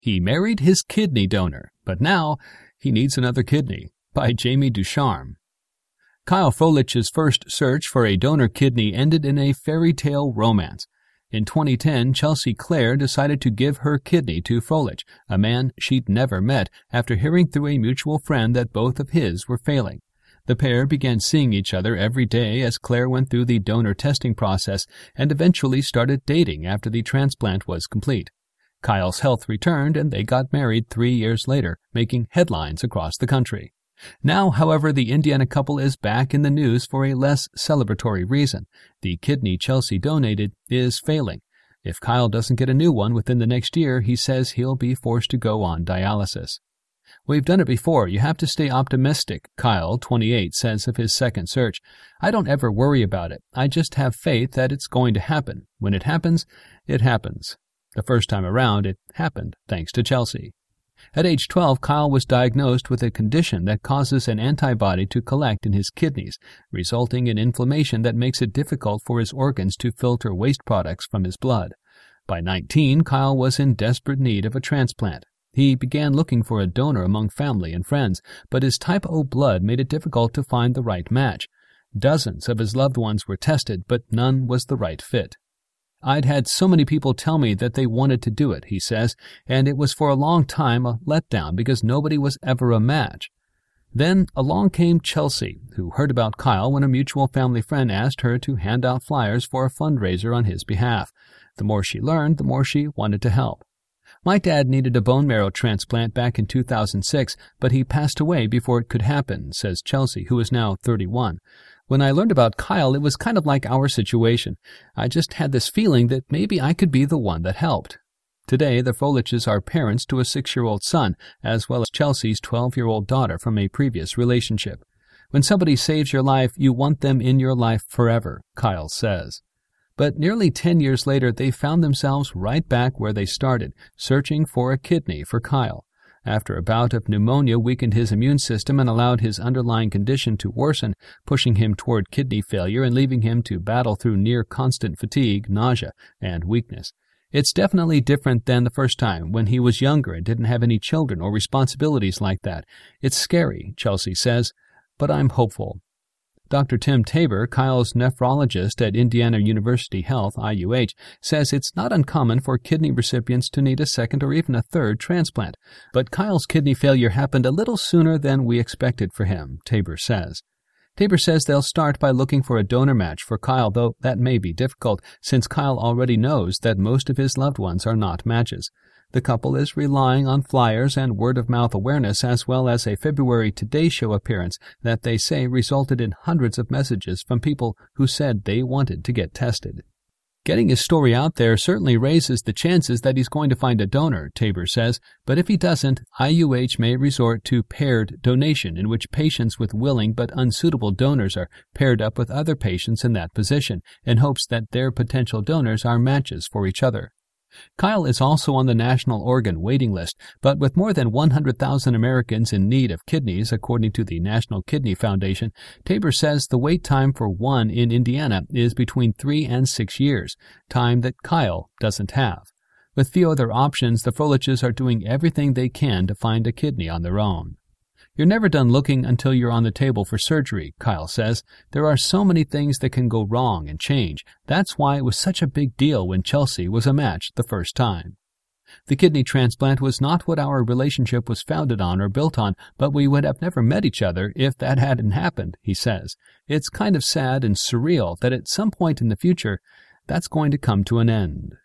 He married his kidney donor, but now he needs another kidney, by Jamie Ducharme. Kyle Froelich's first search for a donor kidney ended in a fairy tale romance. In 2010, Chelsea Clare decided to give her kidney to Froelich, a man she'd never met, after hearing through a mutual friend that both of his were failing. The pair began seeing each other every day as Claire went through the donor testing process and eventually started dating after the transplant was complete. Kyle's health returned and they got married 3 years later, making headlines across the country. Now, however, the Indiana couple is back in the news for a less celebratory reason. The kidney Chelsea donated is failing. If Kyle doesn't get a new one within the next year, he says he'll be forced to go on dialysis. "We've done it before. You have to stay optimistic," Kyle, 28, says of his second search. "I don't ever worry about it. I just have faith that it's going to happen. When it happens, it happens." The first time around, it happened thanks to Chelsea. At age 12, Kyle was diagnosed with a condition that causes an antibody to collect in his kidneys, resulting in inflammation that makes it difficult for his organs to filter waste products from his blood. By 19, Kyle was in desperate need of a transplant. He began looking for a donor among family and friends, but his type O blood made it difficult to find the right match. Dozens of his loved ones were tested, but none was the right fit. "I'd had so many people tell me that they wanted to do it," he says, "and it was for a long time a letdown because nobody was ever a match." Then along came Chelsea, who heard about Kyle when a mutual family friend asked her to hand out flyers for a fundraiser on his behalf. The more she learned, the more she wanted to help. "My dad needed a bone marrow transplant back in 2006, but he passed away before it could happen," says Chelsea, who is now 31. "When I learned about Kyle, it was kind of like our situation. I just had this feeling that maybe I could be the one that helped." Today, the Froeliches are parents to a 6-year-old son, as well as Chelsea's 12-year-old daughter from a previous relationship. "When somebody saves your life, you want them in your life forever," Kyle says. But nearly 10 years later, they found themselves right back where they started, searching for a kidney for Kyle. After a bout of pneumonia weakened his immune system and allowed his underlying condition to worsen, pushing him toward kidney failure and leaving him to battle through near-constant fatigue, nausea, and weakness. "It's definitely different than the first time, when he was younger and didn't have any children or responsibilities like that. It's scary," Chelsea says, "but I'm hopeful." Dr. Tim Tabor, Kyle's nephrologist at Indiana University Health, IUH, says it's not uncommon for kidney recipients to need a second or even a third transplant. But Kyle's kidney failure happened a little sooner than we expected for him, Tabor says. Tabor says they'll start by looking for a donor match for Kyle, though that may be difficult, since Kyle already knows that most of his loved ones are not matches. The couple is relying on flyers and word-of-mouth awareness, as well as a February Today Show appearance that they say resulted in hundreds of messages from people who said they wanted to get tested. Getting his story out there certainly raises the chances that he's going to find a donor, Tabor says, but if he doesn't, IUH may resort to paired donation, in which patients with willing but unsuitable donors are paired up with other patients in that position, in hopes that their potential donors are matches for each other. Kyle is also on the national organ waiting list, but with more than 100,000 Americans in need of kidneys, according to the National Kidney Foundation, Tabor says the wait time for one in Indiana is between 3 and 6 years, time that Kyle doesn't have. With few other options, the Froeliches are doing everything they can to find a kidney on their own. "You're never done looking until you're on the table for surgery," Kyle says. "There are so many things that can go wrong and change. That's why it was such a big deal when Chelsea was a match the first time. The kidney transplant was not what our relationship was founded on or built on, but we would have never met each other if that hadn't happened," he says. "It's kind of sad and surreal that at some point in the future, that's going to come to an end."